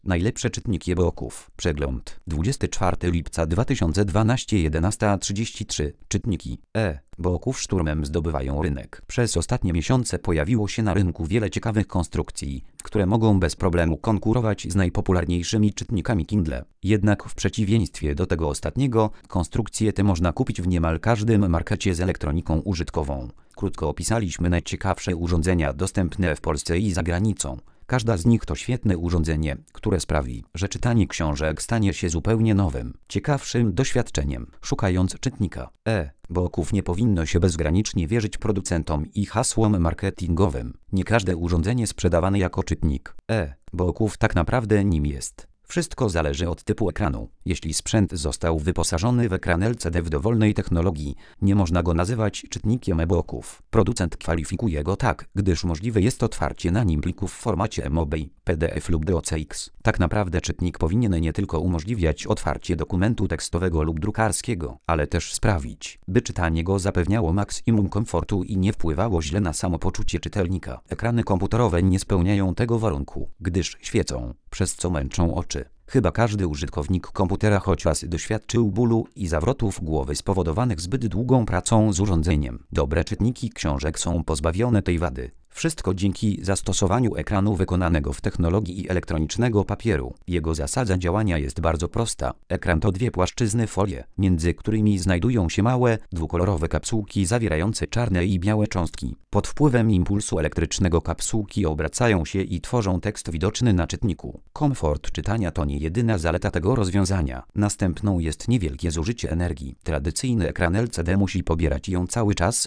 Najlepsze czytniki e-booków. Przegląd. 24 lipca 2012 11:33. Czytniki e-booków szturmem zdobywają rynek. Przez ostatnie miesiące pojawiło się na rynku wiele ciekawych konstrukcji, które mogą bez problemu konkurować z najpopularniejszymi czytnikami Kindle. Jednak w przeciwieństwie do tego ostatniego, konstrukcje te można kupić w niemal każdym markecie z elektroniką użytkową. Krótko opisaliśmy najciekawsze urządzenia dostępne w Polsce i za granicą. Każda z nich to świetne urządzenie, które sprawi, że czytanie książek stanie się zupełnie nowym, ciekawszym doświadczeniem. Szukając czytnika e-booków nie powinno się bezgranicznie wierzyć producentom i hasłom marketingowym. Nie każde urządzenie sprzedawane jako czytnik e-booków tak naprawdę nim jest. Wszystko zależy od typu ekranu. Jeśli sprzęt został wyposażony w ekran LCD w dowolnej technologii, nie można go nazywać czytnikiem e-booków. Producent kwalifikuje go tak, gdyż możliwe jest otwarcie na nim plików w formacie MOBI, PDF lub DOCX. Tak naprawdę czytnik powinien nie tylko umożliwiać otwarcie dokumentu tekstowego lub drukarskiego, ale też sprawić, by czytanie go zapewniało maksimum komfortu i nie wpływało źle na samopoczucie czytelnika. Ekrany komputerowe nie spełniają tego warunku, gdyż świecą, przez co męczą oczy. Chyba każdy użytkownik komputera choć raz doświadczył bólu i zawrotów głowy spowodowanych zbyt długą pracą z urządzeniem. Dobre czytniki książek są pozbawione tej wady. Wszystko dzięki zastosowaniu ekranu wykonanego w technologii elektronicznego papieru. Jego zasada działania jest bardzo prosta. Ekran to dwie płaszczyzny folie, między którymi znajdują się małe, dwukolorowe kapsułki zawierające czarne i białe cząstki. Pod wpływem impulsu elektrycznego kapsułki obracają się i tworzą tekst widoczny na czytniku. Komfort czytania to nie jedyna zaleta tego rozwiązania. Następną jest niewielkie zużycie energii. Tradycyjny ekran LCD musi pobierać ją cały czas,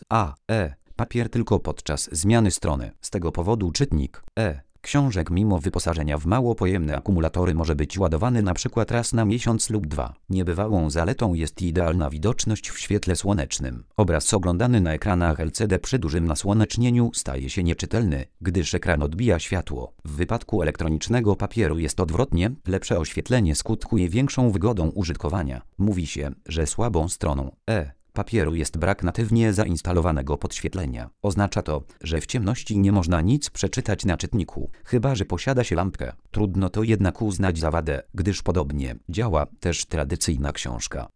papier tylko podczas zmiany strony. Z tego powodu czytnik książek mimo wyposażenia w mało pojemne akumulatory może być ładowany np. raz na miesiąc lub dwa. Niebywałą zaletą jest idealna widoczność w świetle słonecznym. Obraz oglądany na ekranach LCD przy dużym nasłonecznieniu staje się nieczytelny, gdyż ekran odbija światło. W wypadku elektronicznego papieru jest odwrotnie, lepsze oświetlenie skutkuje większą wygodą użytkowania. Mówi się, że słabą stroną papieru jest brak natywnie zainstalowanego podświetlenia. Oznacza to, że w ciemności nie można nic przeczytać na czytniku, chyba że posiada się lampkę. Trudno to jednak uznać za wadę, gdyż podobnie działa też tradycyjna książka.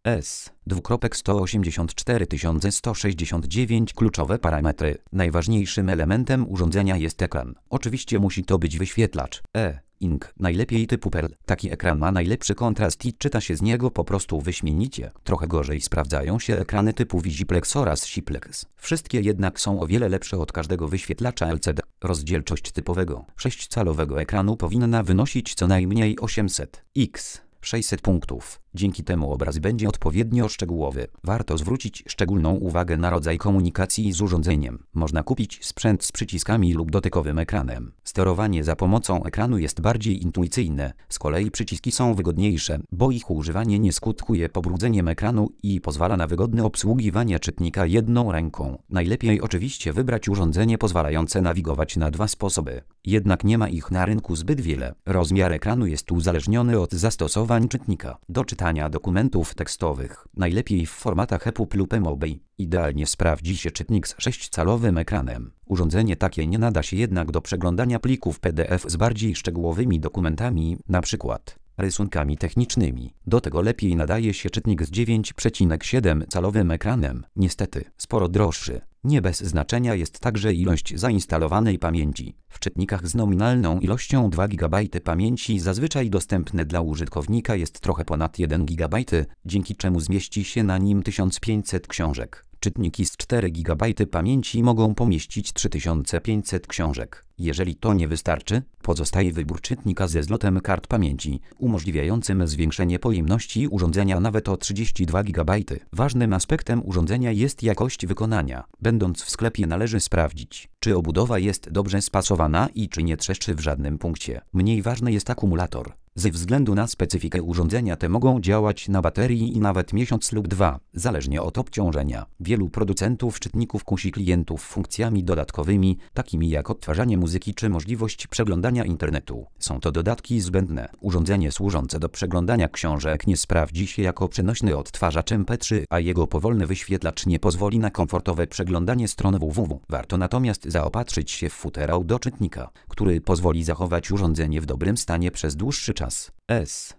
184 169 kluczowe parametry. Najważniejszym elementem urządzenia jest ekran. Oczywiście musi to być wyświetlacz Ink, najlepiej typu Pearl. Taki ekran ma najlepszy kontrast i czyta się z niego po prostu wyśmienicie. Trochę gorzej sprawdzają się ekrany typu Visiplex oraz Siplex. Wszystkie jednak są o wiele lepsze od każdego wyświetlacza LCD. Rozdzielczość typowego 6-calowego ekranu powinna wynosić co najmniej 800 x 600 punktów. Dzięki temu obraz będzie odpowiednio szczegółowy. Warto zwrócić szczególną uwagę na rodzaj komunikacji z urządzeniem. Można kupić sprzęt z przyciskami lub dotykowym ekranem. Sterowanie za pomocą ekranu jest bardziej intuicyjne. Z kolei przyciski są wygodniejsze, bo ich używanie nie skutkuje pobrudzeniem ekranu i pozwala na wygodne obsługiwanie czytnika jedną ręką. Najlepiej oczywiście wybrać urządzenie pozwalające nawigować na dwa sposoby. Jednak nie ma ich na rynku zbyt wiele. Rozmiar ekranu jest uzależniony od zastosowań czytnika. Do czytania dokumentów tekstowych, najlepiej w formatach EPUB lub MOBI. Idealnie sprawdzi się czytnik z 6-calowym ekranem. Urządzenie takie nie nada się jednak do przeglądania plików PDF z bardziej szczegółowymi dokumentami, np. rysunkami technicznymi. Do tego lepiej nadaje się czytnik z 9,7-calowym ekranem, niestety sporo droższy. Nie bez znaczenia jest także ilość zainstalowanej pamięci. W czytnikach z nominalną ilością 2 GB pamięci zazwyczaj dostępne dla użytkownika jest trochę ponad 1 GB, dzięki czemu zmieści się na nim 1500 książek. Czytniki z 4 GB pamięci mogą pomieścić 3500 książek. Jeżeli to nie wystarczy, pozostaje wybór czytnika ze zlotem kart pamięci, umożliwiającym zwiększenie pojemności urządzenia nawet o 32 GB. Ważnym aspektem urządzenia jest jakość wykonania. Będąc w sklepie należy sprawdzić, czy obudowa jest dobrze spasowana i czy nie trzeszczy w żadnym punkcie. Mniej ważny jest akumulator. Ze względu na specyfikę urządzenia te mogą działać na baterii i nawet miesiąc lub dwa, zależnie od obciążenia. Wielu producentów czytników kusi klientów funkcjami dodatkowymi, takimi jak odtwarzanie muzyki czy możliwość przeglądania internetu. Są to dodatki zbędne. Urządzenie służące do przeglądania książek nie sprawdzi się jako przenośny odtwarzacz MP3, a jego powolny wyświetlacz nie pozwoli na komfortowe przeglądanie stron www. Warto natomiast zaopatrzyć się w futerał do czytnika, który pozwoli zachować urządzenie w dobrym stanie przez dłuższy czas. Czas. S.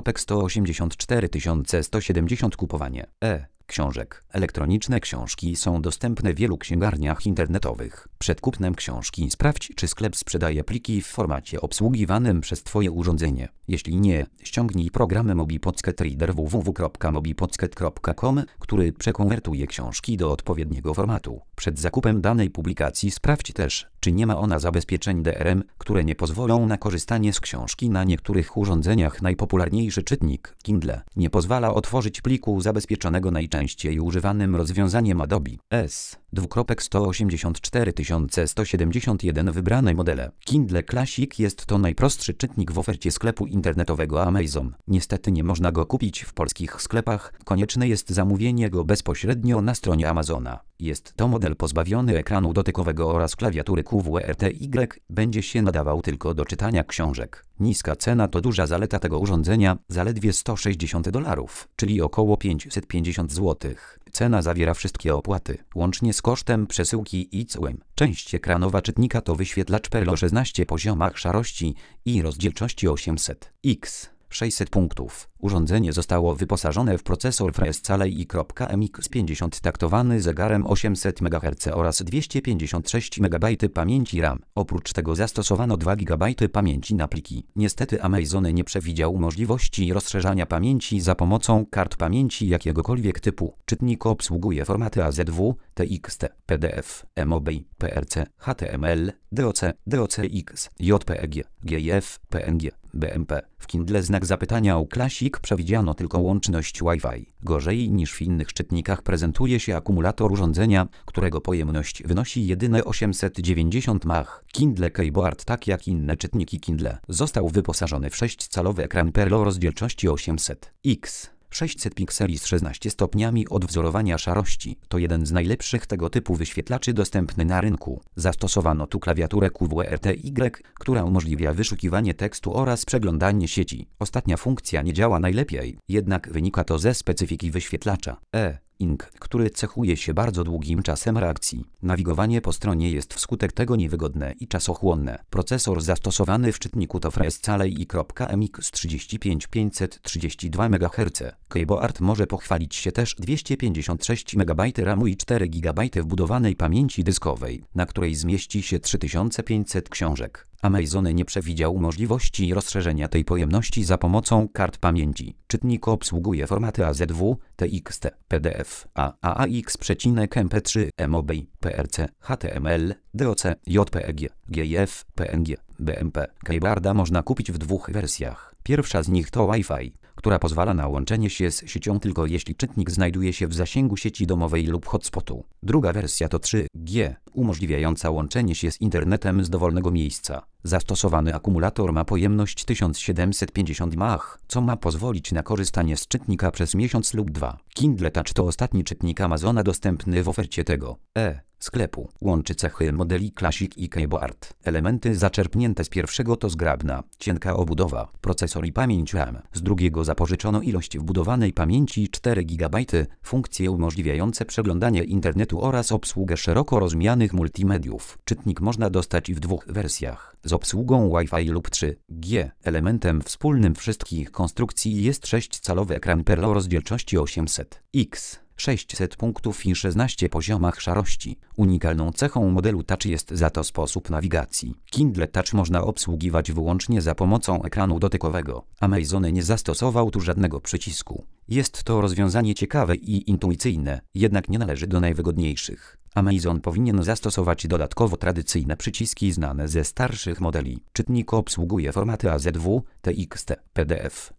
184 170 Kupowanie. Książek. Elektroniczne książki są dostępne w wielu księgarniach internetowych. Przed kupnem książki sprawdź, czy sklep sprzedaje pliki w formacie obsługiwanym przez Twoje urządzenie. Jeśli nie, ściągnij program MobiPocket Reader www.mobipocket.com, który przekonwertuje książki do odpowiedniego formatu. Przed zakupem danej publikacji sprawdź też, czy nie ma ona zabezpieczeń DRM, które nie pozwolą na korzystanie z książki na niektórych urządzeniach. Najpopularniejszy czytnik, Kindle, nie pozwala otworzyć pliku zabezpieczonego najczęściej używanym rozwiązaniem Adobe S. 184 171 Wybrane modele. Kindle Classic jest to najprostszy czytnik w ofercie sklepu internetowego Amazon. Niestety nie można go kupić w polskich sklepach, konieczne jest zamówienie go bezpośrednio na stronie Amazona. Jest to model pozbawiony ekranu dotykowego oraz klawiatury QWERTY. Będzie się nadawał tylko do czytania książek. Niska cena to duża zaleta tego urządzenia, zaledwie $160, czyli około 550 zł. Cena zawiera wszystkie opłaty, łącznie z kosztem przesyłki i cłem. Część ekranowa czytnika to wyświetlacz Perl o 16 poziomach szarości i rozdzielczości 800x. 600 punktów. Urządzenie zostało wyposażone w procesor Fresnel i.MX 50 taktowany zegarem 800 MHz oraz 256 MB pamięci RAM. Oprócz tego zastosowano 2 GB pamięci na pliki. Niestety Amazon nie przewidział możliwości rozszerzania pamięci za pomocą kart pamięci jakiegokolwiek typu. Czytnik obsługuje formaty AZW, TXT, PDF, MOB, PRC, HTML, DOC, DOCX, JPEG, GIF, PNG, BMP. W Kindle znak zapytania u Classic przewidziano tylko łączność Wi-Fi. Gorzej niż w innych czytnikach prezentuje się akumulator urządzenia, którego pojemność wynosi jedyne 890 mAh. Kindle Keyboard, tak jak inne czytniki Kindle, został wyposażony w 6-calowy ekran Perl o rozdzielczości 800x. 600 pikseli z 16 stopniami odwzorowania szarości. To jeden z najlepszych tego typu wyświetlaczy dostępny na rynku. Zastosowano tu klawiaturę QWERTY, która umożliwia wyszukiwanie tekstu oraz przeglądanie sieci. Ostatnia funkcja nie działa najlepiej, jednak wynika to ze specyfiki wyświetlacza. Ink, który cechuje się bardzo długim czasem reakcji. Nawigowanie po stronie jest wskutek tego niewygodne i czasochłonne. Procesor zastosowany w czytniku to Fresnel i.MX 35532 MHz. Keyboard może pochwalić się też 256 MB RAMu i 4 GB wbudowanej pamięci dyskowej, na której zmieści się 3500 książek. Amazon nie przewidział możliwości rozszerzenia tej pojemności za pomocą kart pamięci. Czytnik obsługuje formaty AZW, TXT, PDF, AAX.MP3, MOB, PRC, HTML, DOC, JPEG, GIF, PNG, BMP. Keyboarda można kupić w dwóch wersjach. Pierwsza z nich to Wi-Fi, która pozwala na łączenie się z siecią tylko jeśli czytnik znajduje się w zasięgu sieci domowej lub hotspotu. Druga wersja to 3G, umożliwiająca łączenie się z internetem z dowolnego miejsca. Zastosowany akumulator ma pojemność 1750 mAh, co ma pozwolić na korzystanie z czytnika przez miesiąc lub dwa. Kindle Touch to ostatni czytnik Amazona dostępny w ofercie tego sklepu. Łączy cechy modeli Classic i Keyboard. Elementy zaczerpnięte z pierwszego to zgrabna, cienka obudowa, procesor i pamięć RAM. Z drugiego zapożyczono ilość wbudowanej pamięci 4 GB, funkcje umożliwiające przeglądanie internetu oraz obsługę szeroko rozumianych multimediów. Czytnik można dostać w dwóch wersjach, z obsługą Wi-Fi lub 3G. Elementem wspólnym wszystkich konstrukcji jest 6-calowy ekran Perl o rozdzielczości 800x. 600 punktów i 16 poziomach szarości. Unikalną cechą modelu Touch jest za to sposób nawigacji. Kindle Touch można obsługiwać wyłącznie za pomocą ekranu dotykowego. Amazon nie zastosował tu żadnego przycisku. Jest to rozwiązanie ciekawe i intuicyjne, jednak nie należy do najwygodniejszych. Amazon powinien zastosować dodatkowo tradycyjne przyciski znane ze starszych modeli. Czytnik obsługuje formaty AZW, TXT, PDF,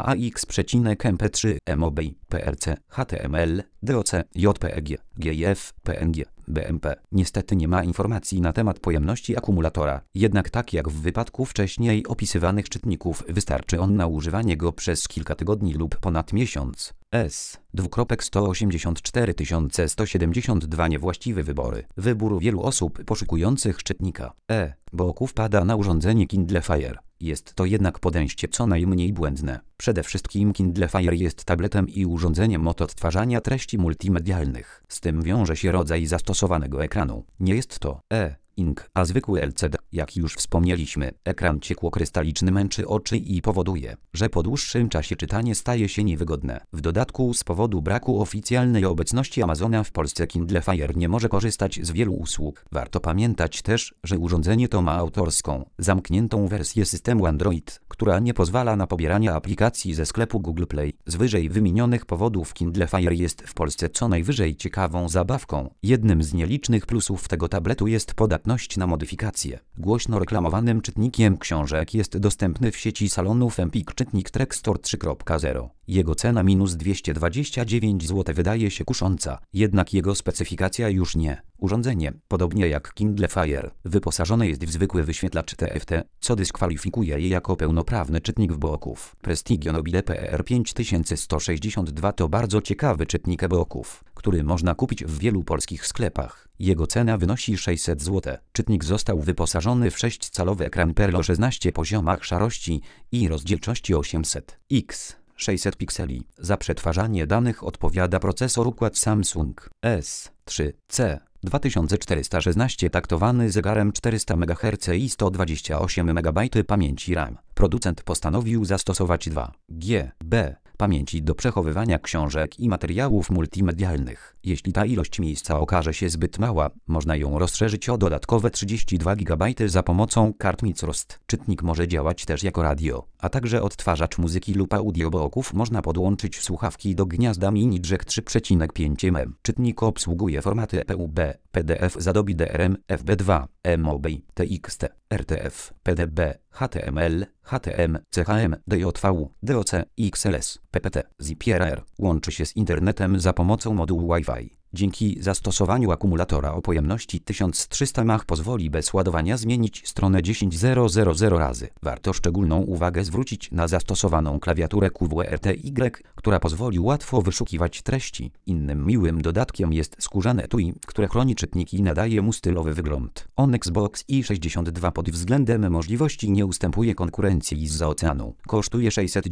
AAX.MP3, MOB, PRC, HTML, DOC, JPEG, GIF, PNG, BMP. Niestety nie ma informacji na temat pojemności akumulatora, jednak tak jak w wypadku wcześniej opisywanych czytników, wystarczy on na używanie go przez kilka tygodni lub ponad miesiąc. S. 184 172 Niewłaściwe wybory. Wybór wielu osób poszukujących czytnika boków pada na urządzenie Kindle Fire. Jest to jednak podejście co najmniej błędne. Przede wszystkim Kindle Fire jest tabletem i urządzeniem od odtwarzania treści multimedialnych. Z tym wiąże się rodzaj zastosowanego ekranu. Nie jest to Ink, a zwykły LCD, jak już wspomnieliśmy, ekran ciekłokrystaliczny męczy oczy i powoduje, że po dłuższym czasie czytanie staje się niewygodne. W dodatku z powodu braku oficjalnej obecności Amazona w Polsce Kindle Fire nie może korzystać z wielu usług. Warto pamiętać też, że urządzenie to ma autorską, zamkniętą wersję systemu Android, która nie pozwala na pobieranie aplikacji ze sklepu Google Play. Z wyżej wymienionych powodów Kindle Fire jest w Polsce co najwyżej ciekawą zabawką. Jednym z nielicznych plusów tego tabletu jest podatność na modyfikacje. Głośno reklamowanym czytnikiem książek jest dostępny w sieci salonów Empik czytnik Trextor 3.0. Jego cena minus 229 zł wydaje się kusząca, jednak jego specyfikacja już nie. Urządzenie, podobnie jak Kindle Fire, wyposażone jest w zwykły wyświetlacz TFT, co dyskwalifikuje je jako pełnoprawny czytnik e-booków. Prestigio Nobile PR 5162 to bardzo ciekawy czytnik e-booków, który można kupić w wielu polskich sklepach. Jego cena wynosi 600 zł. Czytnik został wyposażony w 6-calowy ekran Pearl o 16 poziomach szarości i rozdzielczości 800x. 600 pikseli. Za przetwarzanie danych odpowiada procesor układ Samsung S3C 2416 taktowany zegarem 400 MHz i 128 MB pamięci RAM. Producent postanowił zastosować 2 GB pamięci do przechowywania książek i materiałów multimedialnych. Jeśli ta ilość miejsca okaże się zbyt mała, można ją rozszerzyć o dodatkowe 32 GB za pomocą kart Microsoft. Czytnik może działać też jako radio, a także odtwarzacz muzyki lub audiobooków. Można podłączyć słuchawki do gniazda mini jack 3.5 mm. Czytnik obsługuje formaty EPUB, PDF z Adobe DRM, FB2, MOBI, TXT, RTF, PDB, HTML, HTM, CHM, DJV, DOC, XLS, PPT, ZIP-RR. Łączy się z internetem za pomocą modułu Wi-Fi. Dzięki zastosowaniu akumulatora o pojemności 1300 mAh pozwoli bez ładowania zmienić stronę 10.000 razy. Warto szczególną uwagę zwrócić na zastosowaną klawiaturę QWERTY, która pozwoli łatwo wyszukiwać treści. Innym miłym dodatkiem jest skórzane etui, które chroni czytnik i nadaje mu stylowy wygląd. Onyx Box i62 pod względem możliwości nie ustępuje konkurencji zza oceanu. Kosztuje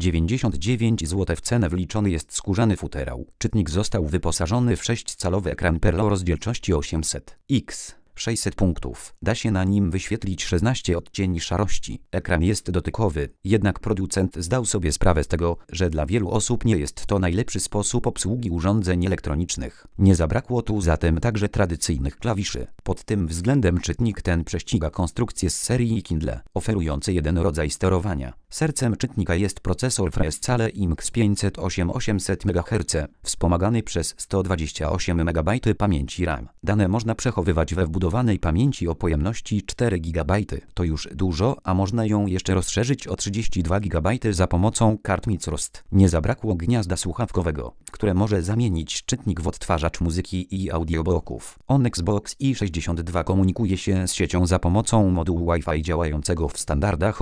699 zł. W cenę wliczony jest skórzany futerał. Czytnik został wyposażony w 6-calowy ekran Pearl o rozdzielczości 800x. 600 punktów. Da się na nim wyświetlić 16 odcieni szarości. Ekran jest dotykowy, jednak producent zdał sobie sprawę z tego, że dla wielu osób nie jest to najlepszy sposób obsługi urządzeń elektronicznych. Nie zabrakło tu zatem także tradycyjnych klawiszy. Pod tym względem czytnik ten prześciga konstrukcję z serii Kindle, oferujący jeden rodzaj sterowania. Sercem czytnika jest procesor Freescale IMX 508 800 MHz, wspomagany przez 128 MB pamięci RAM. Dane można przechowywać we wbudowanej pamięci o pojemności 4 GB. To już dużo, a można ją jeszcze rozszerzyć o 32 GB za pomocą kart Microsoft. Nie zabrakło gniazda słuchawkowego, które może zamienić czytnik w odtwarzacz muzyki i audiobooków. Onyx Box i62 komunikuje się z siecią za pomocą modułu Wi-Fi działającego w standardach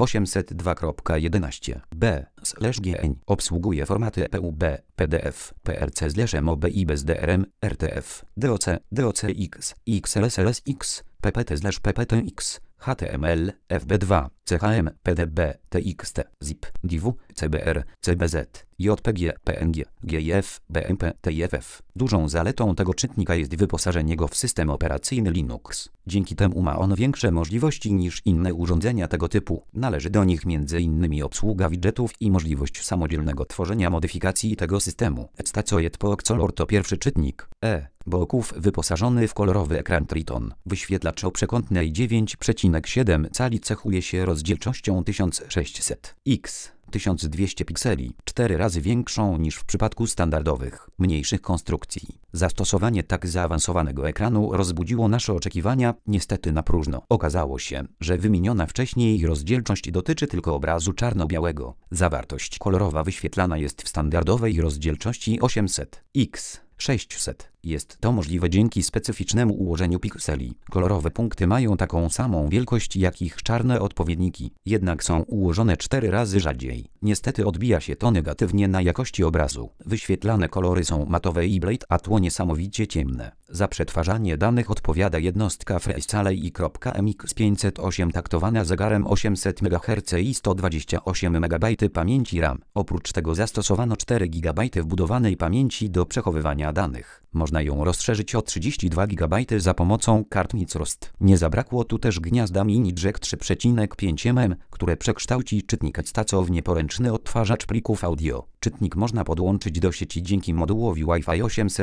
802.11b/GN. Obsługuje formaty EPUB, PDF, PRC/MOBI bez DRM, RTF, DOC, DOCX, XLSLSX, PPT/PPTX, HTML, FB2, CHM, PDB, TXT, ZIP, DIW, CBR, CBZ, JPG, PNG, GIF, BMP, TIFF. Dużą zaletą tego czytnika jest wyposażenie go w system operacyjny Linux. Dzięki temu ma on większe możliwości niż inne urządzenia tego typu. Należy do nich m.in. obsługa widgetów i możliwość samodzielnego tworzenia modyfikacji tego systemu. Color to pierwszy czytnik e-booków wyposażony w kolorowy ekran Triton. Wyświetlacz o przekątnej 9,7 cali cechuje się rozdzielczością 1600x. 1200 pikseli, 4 razy większą niż w przypadku standardowych, mniejszych konstrukcji. Zastosowanie tak zaawansowanego ekranu rozbudziło nasze oczekiwania, niestety na próżno. Okazało się, że wymieniona wcześniej rozdzielczość dotyczy tylko obrazu czarno-białego. Zawartość kolorowa wyświetlana jest w standardowej rozdzielczości 800x. 600. Jest to możliwe dzięki specyficznemu ułożeniu pikseli. Kolorowe punkty mają taką samą wielkość jak ich czarne odpowiedniki, jednak są ułożone 4 razy rzadziej. Niestety odbija się to negatywnie na jakości obrazu. Wyświetlane kolory są matowe i blade, a tło niesamowicie ciemne. Za przetwarzanie danych odpowiada jednostka Freescale i.MX 508 taktowana zegarem 800 MHz i 128 MB pamięci RAM. Oprócz tego zastosowano 4 GB wbudowanej pamięci do przechowywania danych. Można można ją rozszerzyć o 32 GB za pomocą kart Microsoft. Nie zabrakło tu też gniazda mini jack 3,5 mm, które przekształci czytnik ECTA w nieporęczny odtwarzacz plików audio. Czytnik można podłączyć do sieci dzięki modułowi Wi-Fi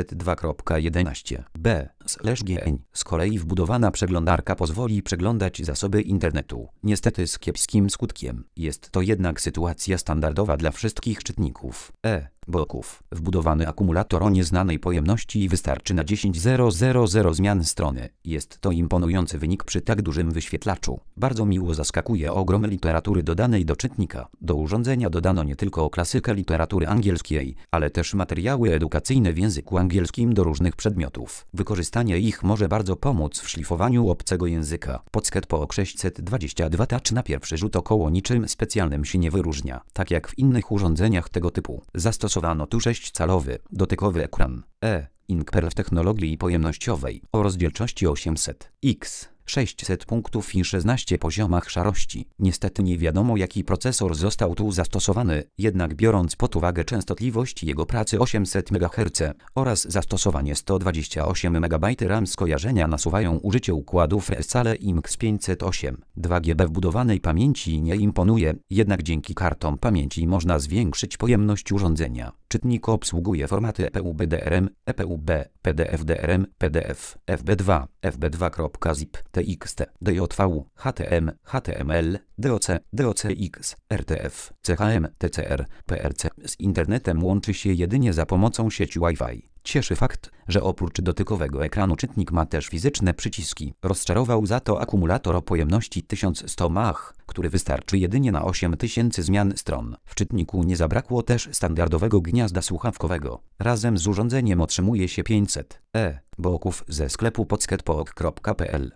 802.11b/GN. Z kolei wbudowana przeglądarka pozwoli przeglądać zasoby internetu. Niestety z kiepskim skutkiem. Jest to jednak sytuacja standardowa dla wszystkich czytników e-booków. Wbudowany akumulator o nieznanej pojemności wystarczy na 10.000 zmian strony. Jest to imponujący wynik przy tak dużym wyświetlaczu. Bardzo miło zaskakuje ogrom literatury dodanej do czytnika. Do urządzenia dodano nie tylko klasykę literatury angielskiej, ale też materiały edukacyjne w języku angielskim do różnych przedmiotów. Wykorzystanie ich może bardzo pomóc w szlifowaniu obcego języka. Pocket Pook 622 Touch na pierwszy rzut około niczym specjalnym się nie wyróżnia. Tak jak w innych urządzeniach tego typu. Zastosowano tu 6-calowy, dotykowy ekran Inkpearl w technologii pojemnościowej o rozdzielczości 800x. 600 punktów i 16 poziomach szarości. Niestety nie wiadomo jaki procesor został tu zastosowany, jednak biorąc pod uwagę częstotliwość jego pracy 800 MHz oraz zastosowanie 128 MB RAM, skojarzenia nasuwają użycie układów Escale IMX 508. 2 GB wbudowanej pamięci nie imponuje, jednak dzięki kartom pamięci można zwiększyć pojemność urządzenia. Czytnik obsługuje formaty EPUB DRM, EPUB, PDF DRM, PDF, FB2, FB2.zip, TXT, DJV, HTM, HTML, DOC, DOCX, RTF, CHM, TCR, PRC. Z internetem łączy się jedynie za pomocą sieci Wi-Fi. Cieszy fakt, że oprócz dotykowego ekranu czytnik ma też fizyczne przyciski. Rozczarował za to akumulator o pojemności 1100 mAh, który wystarczy jedynie na 8000 zmian stron. W czytniku nie zabrakło też standardowego gniazda słuchawkowego. Razem z urządzeniem otrzymuje się 500 e-booków ze sklepu pocketpook.pl.